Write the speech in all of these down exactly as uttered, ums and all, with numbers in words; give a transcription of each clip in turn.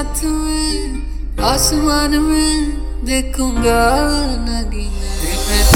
साथ में आसमान में देखूंगा नगीना।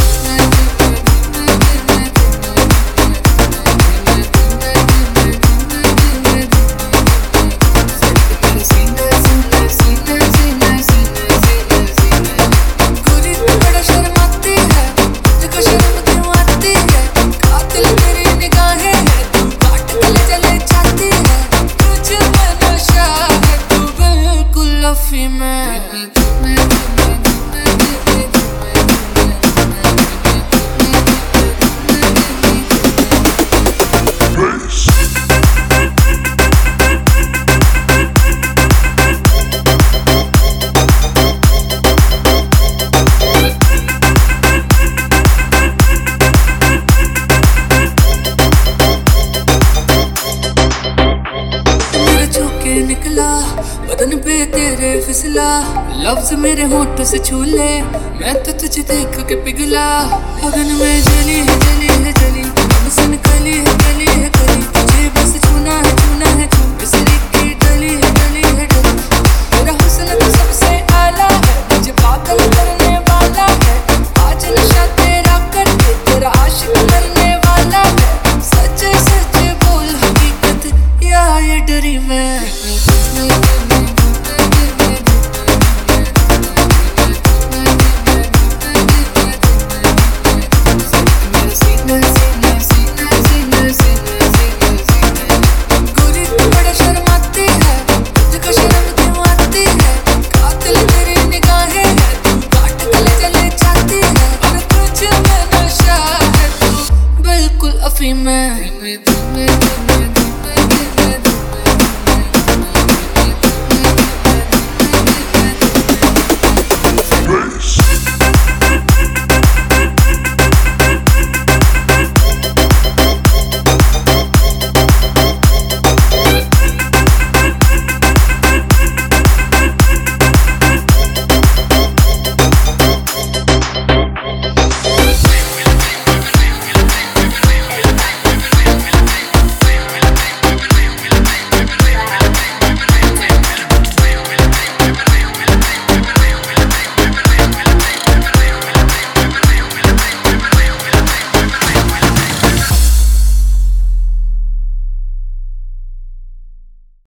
निकला बदन पे तेरे फिसला, लफ्ज मेरे होंठ से छू ले, मैं तो तुझे देख के पिघला। अगन में जली है जली है जली, हमसन कली है कली है कली, तुझे बस छूना है छूना है छू, बिसरी की डली है डली है डली। तेरा हुस्न तो सबसे आला है, मुझे पागल करने वाला है, आज नशा तेरा करके तेरा आशिक करने वाला है। सच सच बोल हकीकत या ये डरी मैं। अफीम में